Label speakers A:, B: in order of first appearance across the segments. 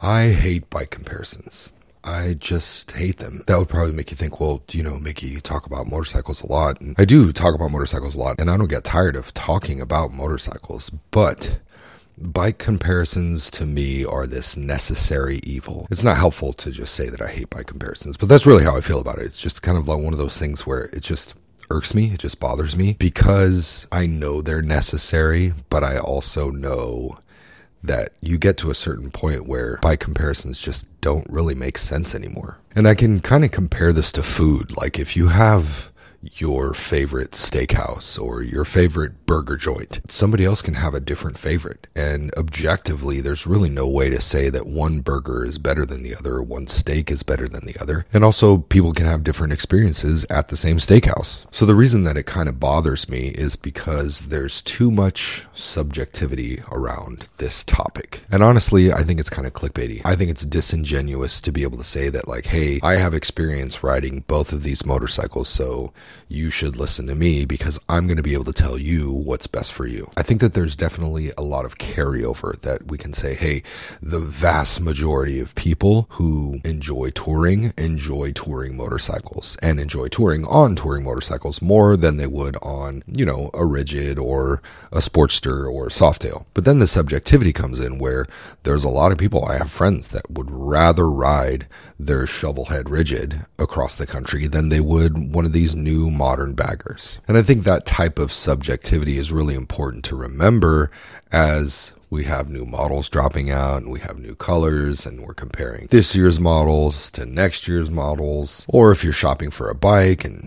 A: I hate bike comparisons. I just hate them. That would probably make you think, well, Mickey, you talk about motorcycles a lot. And I do talk about motorcycles a lot, and I don't get tired of talking about motorcycles. But bike comparisons to me are this necessary evil. It's not helpful to just say that I hate bike comparisons, but that's really how I feel about it. It's just kind of like one of those things where it just irks me. It just bothers me because I know they're necessary, but I also know that you get to a certain point where bike comparisons just don't really make sense anymore. And I can kind of compare this to food. Like if you have your favorite steakhouse or your favorite burger joint, somebody else can have a different favorite. And objectively, there's really no way to say that one burger is better than the other, or one steak is better than the other. And also, people can have different experiences at the same steakhouse. So the reason that it kind of bothers me is because there's too much subjectivity around this topic. And honestly, I think it's kind of clickbaity. I think it's disingenuous to be able to say that, like, hey, I have experience riding both of these motorcycles, so you should listen to me because I'm going to be able to tell you what's best for you. I think that there's definitely a lot of carryover that we can say, hey, the vast majority of people who enjoy touring motorcycles and enjoy touring on touring motorcycles more than they would on, a rigid or a Sportster or a Softail. But then the subjectivity comes in where there's a lot of people, I have friends that would rather ride their shovelhead rigid across the country than they would one of these new modern baggers. And I think that type of subjectivity is really important to remember as we have new models dropping out and we have new colors and we're comparing this year's models to next year's models. Or if you're shopping for a bike and,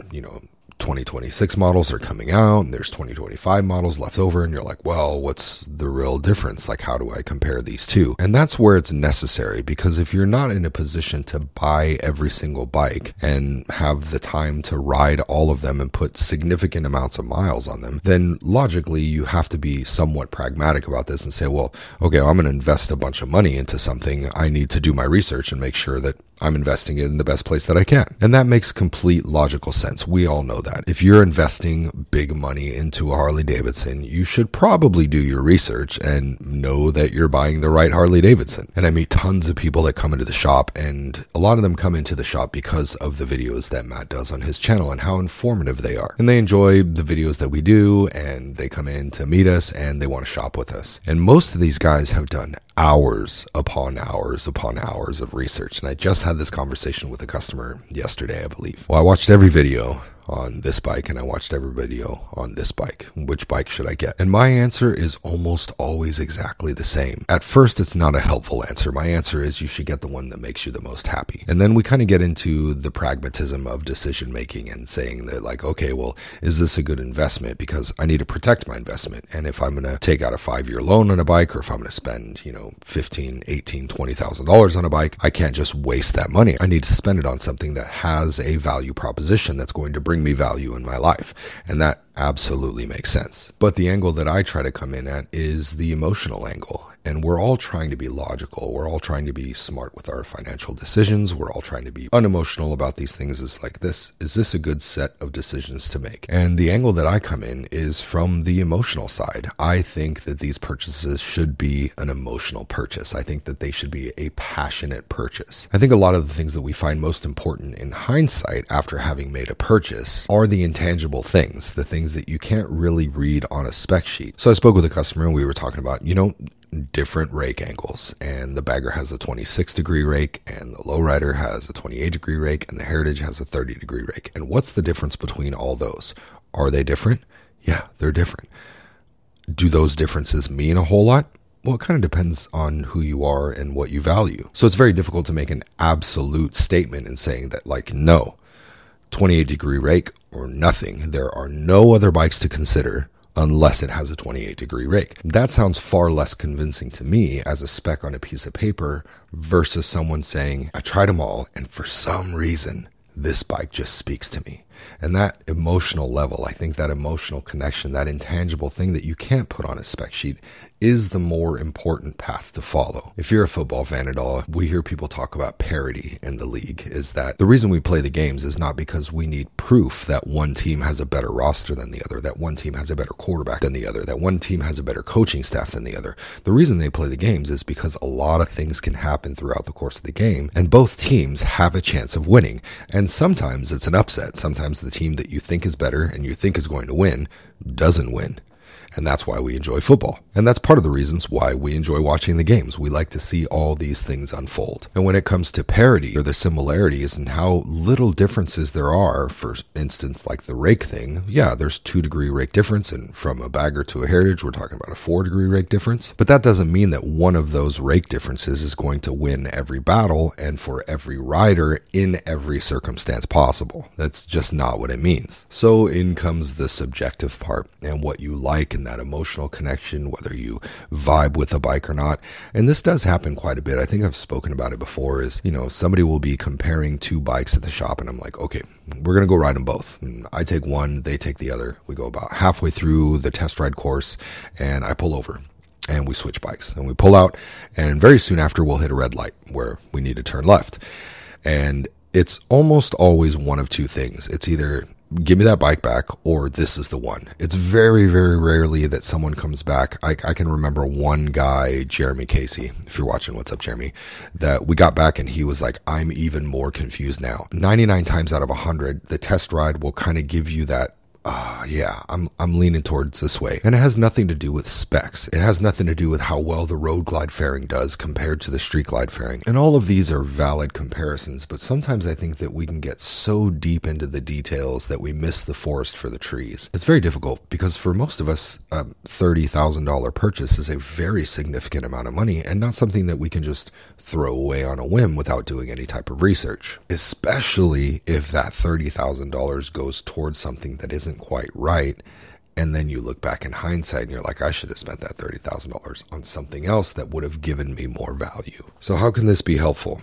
A: 2026 models are coming out and there's 2025 models left over and you're like, well, what's the real difference? Like, how do I compare these two? And that's where it's necessary, because if you're not in a position to buy every single bike and have the time to ride all of them and put significant amounts of miles on them, then logically you have to be somewhat pragmatic about this and say, well, okay, I'm going to invest a bunch of money into something. I need to do my research and make sure that I'm investing it in the best place that I can. And that makes complete logical sense. We all know that. If you're investing big money into a Harley Davidson, you should probably do your research and know that you're buying the right Harley Davidson. And I meet tons of people that come into the shop, and a lot of them come into the shop because of the videos that Matt does on his channel and how informative they are. And they enjoy the videos that we do, and they come in to meet us and they want to shop with us. And most of these guys have done hours upon hours upon hours of research. And I just had this conversation with a customer yesterday, I believe. Well, I watched every video on this bike and I watched every video on this bike. Which bike should I get? And my answer is almost always exactly the same. At first, it's not a helpful answer. My answer is you should get the one that makes you the most happy. And then we kind of get into the pragmatism of decision making and saying that, like, okay, well, is this a good investment? Because I need to protect my investment. And if I'm going to take out a 5-year loan on a bike, or if I'm going to spend, $15,000, $18,000, $20,000 on a bike, I can't just waste that money. I need to spend it on something that has a value proposition that's going to bring me value in my life. And that absolutely makes sense. But the angle that I try to come in at is the emotional angle. And we're all trying to be logical. We're all trying to be smart with our financial decisions. We're all trying to be unemotional about these things. Is like this. Is this a good set of decisions to make? And the angle that I come in is from the emotional side. I think that these purchases should be an emotional purchase. I think that they should be a passionate purchase. I think a lot of the things that we find most important in hindsight after having made a purchase are the intangible things, the things that you can't really read on a spec sheet. So I spoke with a customer and we were talking about, different rake angles, and the Bagger has a 26-degree rake and the Lowrider has a 28-degree rake and the Heritage has a 30-degree rake. And what's the difference between all those? Are they different? Yeah, they're different. Do those differences mean a whole lot? Well, it kind of depends on who you are and what you value. So it's very difficult to make an absolute statement in saying that, like, no, 28-degree rake or nothing. There are no other bikes to consider unless it has a 28-degree rake. That sounds far less convincing to me as a spec on a piece of paper versus someone saying, I tried them all, and for some reason, this bike just speaks to me. And that emotional level, I think that emotional connection, that intangible thing that you can't put on a spec sheet, is the more important path to follow. If you're a football fan at all, we hear people talk about parity in the league, is that the reason we play the games is not because we need proof that one team has a better roster than the other, that one team has a better quarterback than the other, that one team has a better coaching staff than the other. The reason they play the games is because a lot of things can happen throughout the course of the game, and both teams have a chance of winning. And sometimes it's an upset. Sometimes the team that you think is better and you think is going to win doesn't win. And that's why we enjoy football. And that's part of the reasons why we enjoy watching the games. We like to see all these things unfold. And when it comes to parity or the similarities and how little differences there are, for instance, like the rake thing, yeah, there's 2-degree rake difference. And from a bagger to a heritage, we're talking about a 4-degree rake difference. But that doesn't mean that one of those rake differences is going to win every battle and for every rider in every circumstance possible. That's just not what it means. So in comes the subjective part and what you like and that emotional connection, whether you vibe with a bike or not. And this does happen quite a bit. I think I've spoken about it before is, somebody will be comparing 2 bikes at the shop and I'm like, okay, we're going to go ride them both. And I take one, they take the other. We go about halfway through the test ride course and I pull over and we switch bikes and we pull out and very soon after we'll hit a red light where we need to turn left. And it's almost always one of 2 things. It's either give me that bike back or this is the one. It's very, very rarely that someone comes back. I can remember one guy, Jeremy Casey, if you're watching, what's up, Jeremy, that we got back and he was like, I'm even more confused now. 99 times out of 100, the test ride will kind of give you that, I'm leaning towards this way. And it has nothing to do with specs. It has nothing to do with how well the road glide fairing does compared to the street glide fairing. And all of these are valid comparisons, but sometimes I think that we can get so deep into the details that we miss the forest for the trees. It's very difficult because for most of us, a $30,000 purchase is a very significant amount of money and not something that we can just throw away on a whim without doing any type of research, especially if that $30,000 goes towards something that isn't quite right. And then you look back in hindsight and you're like, I should have spent that $30,000 on something else that would have given me more value. So how can this be helpful?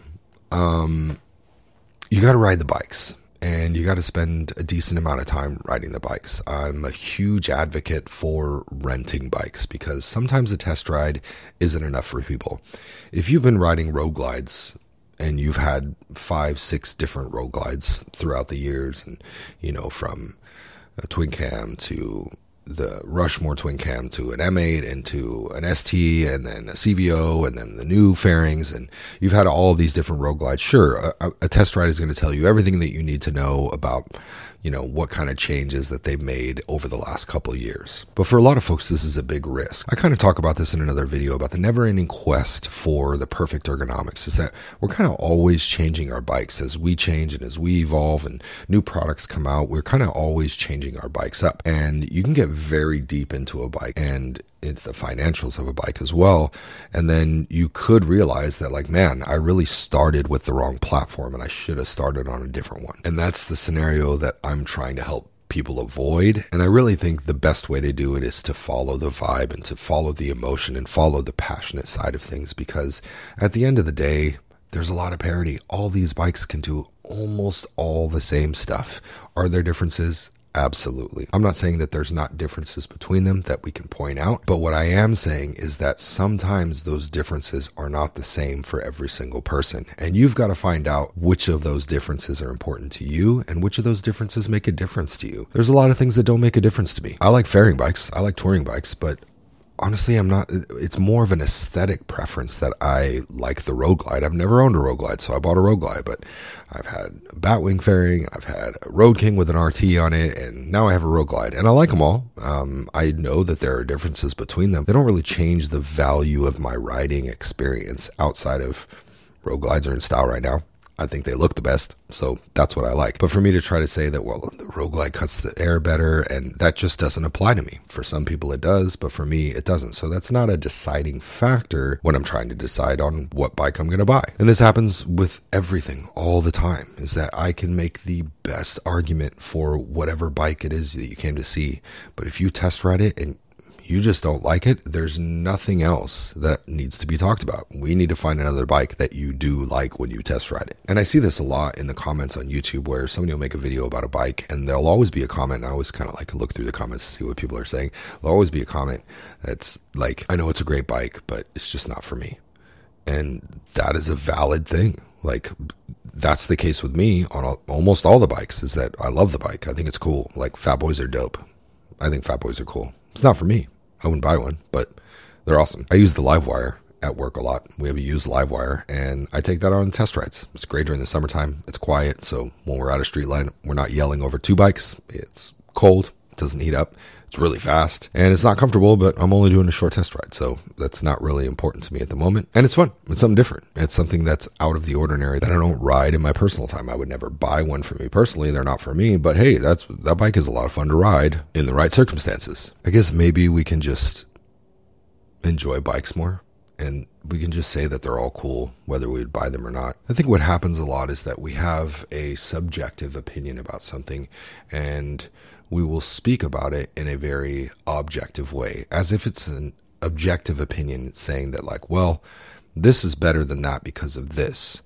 A: You got to ride the bikes and you got to spend a decent amount of time riding the bikes. I'm a huge advocate for renting bikes because sometimes a test ride isn't enough for people. If you've been riding road glides and you've had 5-6 different road glides throughout the years and, from a twin cam to the Rushmore twin cam to an M8 and to an ST and then a CVO and then the new fairings and you've had all these different road glides. Sure, a test ride is going to tell you everything that you need to know about what kind of changes that they've made over the last couple of years. But for a lot of folks, this is a big risk. I kind of talk about this in another video about the never-ending quest for the perfect ergonomics, is that we're kind of always changing our bikes as we change and as we evolve and new products come out. We're kind of always changing our bikes up. And you can get very deep into a bike and into the financials of a bike as well. And then you could realize that I really started with the wrong platform and I should have started on a different one. And that's the scenario that I'm trying to help people avoid. And I really think the best way to do it is to follow the vibe and to follow the emotion and follow the passionate side of things, because at the end of the day, there's a lot of parity. All these bikes can do almost all the same stuff. Are there differences? Absolutely. I'm not saying that there's not differences between them that we can point out, but what I am saying is that sometimes those differences are not the same for every single person. And you've got to find out which of those differences are important to you and which of those differences make a difference to you. There's a lot of things that don't make a difference to me. I like fairing bikes. I like touring bikes, but honestly, it's more of an aesthetic preference that I like the Road Glide. I've never owned a Road Glide, so I bought a Road Glide, but I've had a Batwing fairing, I've had a Road King with an RT on it, and now I have a Road Glide, and I like them all. I know that there are differences between them. They don't really change the value of my riding experience outside of Road Glides are in style right now. I think they look the best, so that's what I like. But for me to try to say that, the Road Glide cuts the air better, and that just doesn't apply to me. For some people it does, but for me it doesn't. So that's not a deciding factor when I'm trying to decide on what bike I'm going to buy. And this happens with everything all the time, is that I can make the best argument for whatever bike it is that you came to see. But if you test ride it and you just don't like it, there's nothing else that needs to be talked about. We need to find another bike that you do like when you test ride it. And I see this a lot in the comments on YouTube where somebody will make a video about a bike and there'll always be a comment. And I always kind of like look through the comments to see what people are saying. There'll always be a comment that's like, I know it's a great bike, but it's just not for me. And that is a valid thing. Like, that's the case with me on almost all the bikes, is that I love the bike. I think it's cool. Like, Fat Boys are dope. I think Fat Boys are cool. It's not for me. I wouldn't buy one, but they're awesome. I use the Livewire at work a lot. We have a used Livewire, and I take that on test rides. It's great during the summertime. It's quiet, so when we're out of street line, we're not yelling over two bikes. It's cold. It doesn't heat up. It's really fast, and it's not comfortable, but I'm only doing a short test ride, so that's not really important to me at the moment. And it's fun. It's something different. It's something that's out of the ordinary that I don't ride in my personal time. I would never buy one for me personally. They're not for me, but hey, that bike is a lot of fun to ride in the right circumstances. I guess maybe we can just enjoy bikes more, and we can just say that they're all cool, whether we'd buy them or not. I think what happens a lot is that we have a subjective opinion about something, and we will speak about it in a very objective way, as if it's an objective opinion saying that, like, well, this is better than that because of this,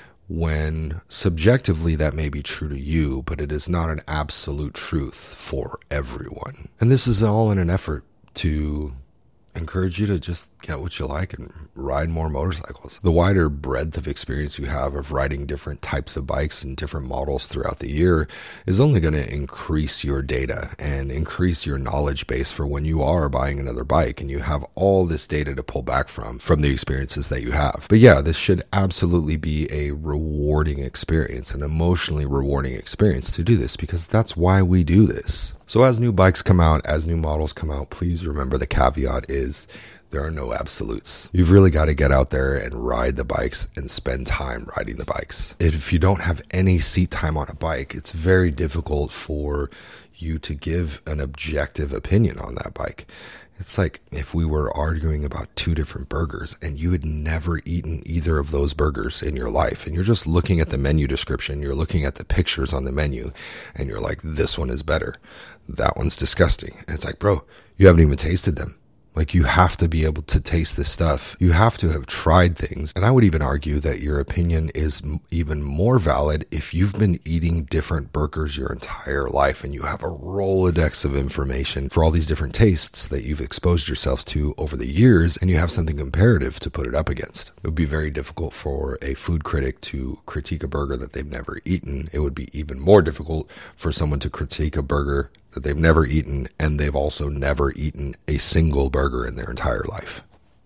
A: when subjectively that may be true to you, but it is not an absolute truth for everyone. And this is all in an effort to encourage you to just get what you like and ride more motorcycles. The wider breadth of experience you have of riding different types of bikes and different models throughout the year is only going to increase your data and increase your knowledge base for when you are buying another bike and you have all this data to pull back from the experiences that you have. But yeah, this should absolutely be a rewarding experience, an emotionally rewarding experience to do this, because that's why we do this. So as new bikes come out, as new models come out, please remember the caveat is there are no absolutes. You've really got to get out there and ride the bikes and spend time riding the bikes. If you don't have any seat time on a bike, it's very difficult for you to give an objective opinion on that bike. It's like if we were arguing about two different burgers and you had never eaten either of those burgers in your life, and you're just looking at the menu description, you're looking at the pictures on the menu, and you're like, this one is better. That one's disgusting. And it's like, bro, you haven't even tasted them. Like, you have to be able to taste this stuff. You have to have tried things. And I would even argue that your opinion is even more valid if you've been eating different burgers your entire life and you have a Rolodex of information for all these different tastes that you've exposed yourself to over the years, and you have something comparative to put it up against. It would be very difficult for a food critic to critique a burger that they've never eaten. It would be even more difficult for someone to critique a burger that they've never eaten, and they've also never eaten a single burger in their entire life.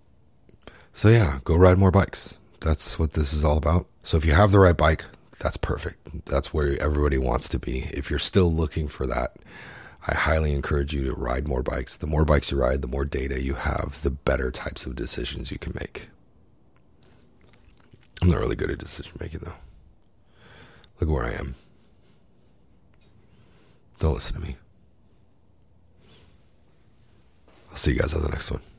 A: So yeah, go ride more bikes. That's what this is all about. So if you have the right bike, that's perfect. That's where everybody wants to be. If you're still looking for that, I highly encourage you to ride more bikes. The more bikes you ride, the more data you have, the better types of decisions you can make. I'm not really good at decision making, though. Look where I am. Don't listen to me. I'll see you guys on the next one.